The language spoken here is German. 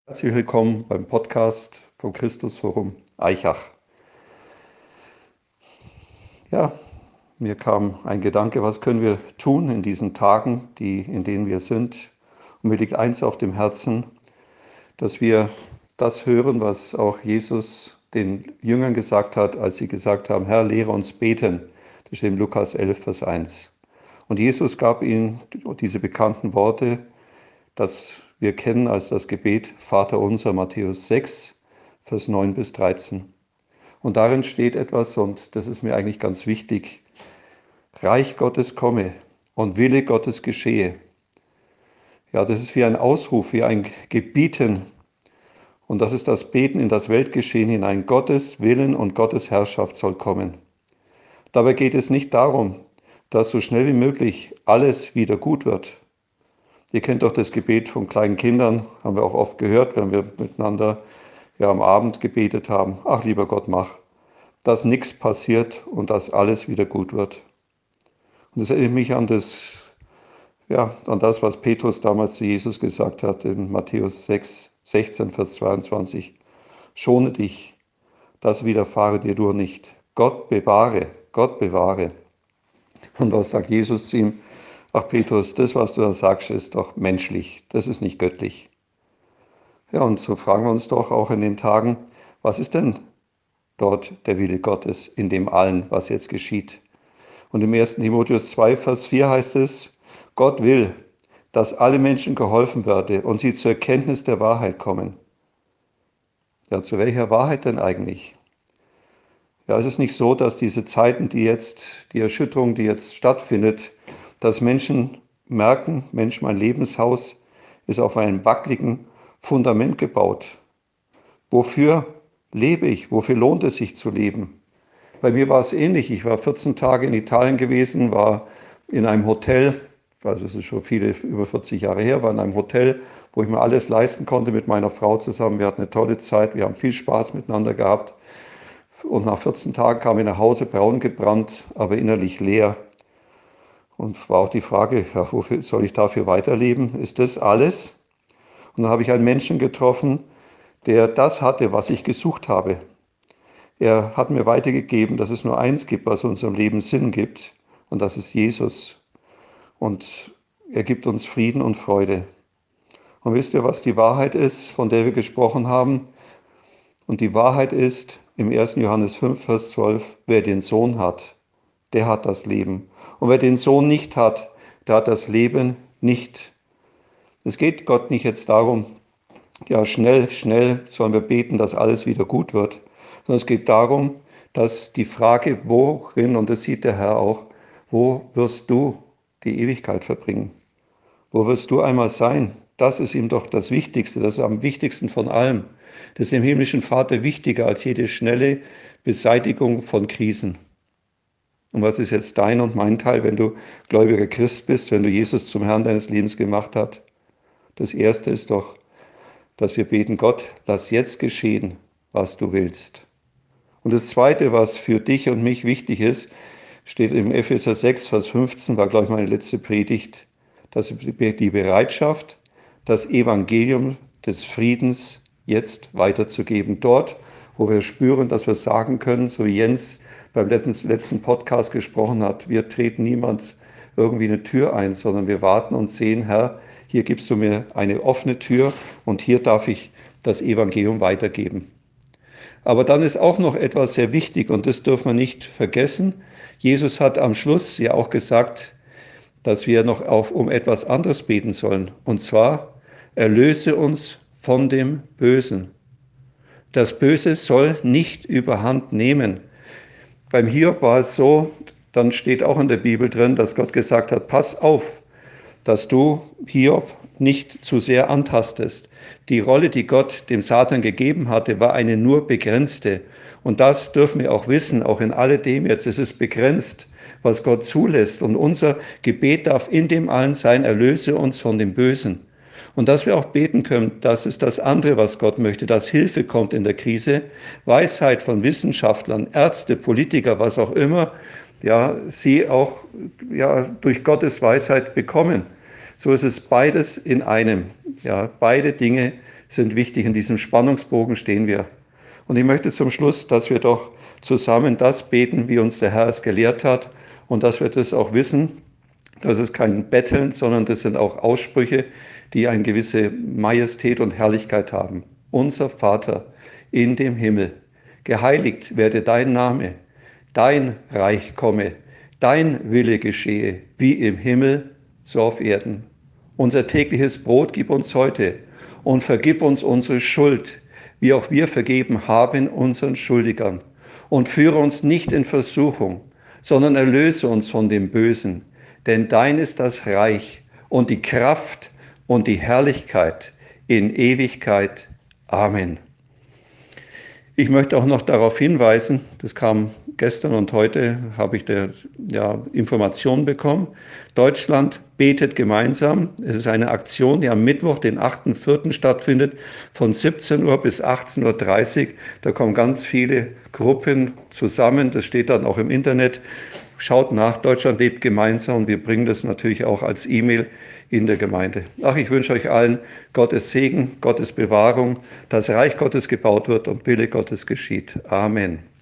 Herzlich willkommen beim Podcast vom Christusforum Aichach. Ja, mir kam ein Gedanke, was können wir tun in diesen Tagen, in denen wir sind? Und mir liegt eins auf dem Herzen, dass wir das hören, was auch Jesus den Jüngern gesagt hat, als sie gesagt haben, Herr, lehre uns beten. Das steht in Lukas 11, Vers 1. Und Jesus gab ihnen diese bekannten Worte, das wir kennen als das Gebet Vater unser, Matthäus 6, Vers 9 bis 13. Und darin steht etwas, und das ist mir eigentlich ganz wichtig, Reich Gottes komme und Wille Gottes geschehe. Ja, das ist wie ein Ausruf, wie ein Gebieten. Und das ist das Beten in das Weltgeschehen hinein. Gottes Willen und Gottes Herrschaft soll kommen. Dabei geht es nicht darum, dass so schnell wie möglich alles wieder gut wird. Ihr kennt doch das Gebet von kleinen Kindern, haben wir auch oft gehört, wenn wir miteinander am Abend gebetet haben. Ach, lieber Gott, mach, dass nichts passiert und dass alles wieder gut wird. Und das erinnert mich an das, was Petrus damals zu Jesus gesagt hat in Matthäus 6, 16, Vers 22. Schone dich, das widerfahre dir nur nicht. Gott bewahre, Gott bewahre. Und was sagt Jesus zu ihm? Ach Petrus, das, was du da sagst, ist doch menschlich, das ist nicht göttlich. Ja, und so fragen wir uns doch auch in den Tagen, was ist denn dort der Wille Gottes in dem allen, was jetzt geschieht? Und im 1. Timotheus 2, Vers 4 heißt es, Gott will, dass alle Menschen geholfen werde und sie zur Erkenntnis der Wahrheit kommen. Ja, zu welcher Wahrheit denn eigentlich? Ja, es ist nicht so, dass diese Zeiten, die Erschütterung, die jetzt stattfindet, dass Menschen merken, Mensch, mein Lebenshaus ist auf einem wackeligen Fundament gebaut. Wofür lebe ich? Wofür lohnt es sich zu leben? Bei mir war es ähnlich. Ich war 14 Tage in Italien gewesen, war in einem Hotel, also es ist schon über 40 Jahre her, war in einem Hotel, wo ich mir alles leisten konnte mit meiner Frau zusammen. Wir hatten eine tolle Zeit, wir haben viel Spaß miteinander gehabt. Und nach 14 Tagen kam ich nach Hause, braun gebrannt, aber innerlich leer. Und war auch die Frage, ja, wofür soll ich dafür weiterleben? Ist das alles? Und dann habe ich einen Menschen getroffen, der das hatte, was ich gesucht habe. Er hat mir weitergegeben, dass es nur eins gibt, was unserem Leben Sinn gibt, und das ist Jesus. Und er gibt uns Frieden und Freude. Und wisst ihr, was die Wahrheit ist, von der wir gesprochen haben? Und die Wahrheit ist im 1. Johannes 5, Vers 12, wer den Sohn hat, der hat das Leben. Und wer den Sohn nicht hat, der hat das Leben nicht. Es geht Gott nicht jetzt darum, ja, schnell sollen wir beten, dass alles wieder gut wird, sondern es geht darum, dass die Frage, worin, und das sieht der Herr auch, wo wirst du die Ewigkeit verbringen? Wo wirst du einmal sein? Das ist ihm doch das Wichtigste, das ist am wichtigsten von allem. Das ist dem himmlischen Vater wichtiger als jede schnelle Beseitigung von Krisen. Und was ist jetzt dein und mein Teil, wenn du gläubiger Christ bist, wenn du Jesus zum Herrn deines Lebens gemacht hast? Das Erste ist doch, dass wir beten, Gott, lass jetzt geschehen, was du willst. Und das Zweite, was für dich und mich wichtig ist, steht im Epheser 6, Vers 15, war, glaube ich, meine letzte Predigt, dass die Bereitschaft, das Evangelium des Friedens jetzt weiterzugeben. Dort, wo wir spüren, dass wir sagen können, so wie Jens beim letzten Podcast gesprochen hat, wir treten niemand irgendwie eine Tür ein, sondern wir warten und sehen, Herr, hier gibst du mir eine offene Tür und hier darf ich das Evangelium weitergeben. Aber dann ist auch noch etwas sehr wichtig und das dürfen wir nicht vergessen. Jesus hat am Schluss ja auch gesagt, dass wir noch um etwas anderes beten sollen. Und zwar, erlöse uns von dem Bösen. Das Böse soll nicht überhand nehmen. Beim Hiob war es so, dann steht auch in der Bibel drin, dass Gott gesagt hat, pass auf, dass du Hiob nicht zu sehr antastest. Die Rolle, die Gott dem Satan gegeben hatte, war eine nur begrenzte. Und das dürfen wir auch wissen, auch in alledem jetzt. Es ist begrenzt, was Gott zulässt. Und unser Gebet darf in dem allen sein, erlöse uns von dem Bösen. Und dass wir auch beten können, das ist das andere, was Gott möchte, dass Hilfe kommt in der Krise, Weisheit von Wissenschaftlern, Ärzte, Politiker, was auch immer, sie auch durch Gottes Weisheit bekommen. So ist es beides in einem. Ja, beide Dinge sind wichtig. In diesem Spannungsbogen stehen wir. Und ich möchte zum Schluss, dass wir doch zusammen das beten, wie uns der Herr es gelehrt hat und dass wir das auch wissen. Das ist kein Betteln, sondern das sind auch Aussprüche, die eine gewisse Majestät und Herrlichkeit haben. Unser Vater in dem Himmel, geheiligt werde dein Name, dein Reich komme, dein Wille geschehe, wie im Himmel, so auf Erden. Unser tägliches Brot gib uns heute und vergib uns unsere Schuld, wie auch wir vergeben haben unseren Schuldigern. Und führe uns nicht in Versuchung, sondern erlöse uns von dem Bösen. Denn dein ist das Reich und die Kraft und die Herrlichkeit in Ewigkeit. Amen. Ich möchte auch noch darauf hinweisen, das kam gestern und heute, habe ich Informationen bekommen. Deutschland betet gemeinsam. Es ist eine Aktion, die am Mittwoch, den 8.4. stattfindet, von 17 Uhr bis 18.30 Uhr. Da kommen ganz viele Gruppen zusammen. Das steht dann auch im Internet. Schaut nach, Deutschland lebt gemeinsam, und wir bringen das natürlich auch als E-Mail in der Gemeinde. Ich wünsche euch allen Gottes Segen, Gottes Bewahrung, dass Reich Gottes gebaut wird und Wille Gottes geschieht. Amen.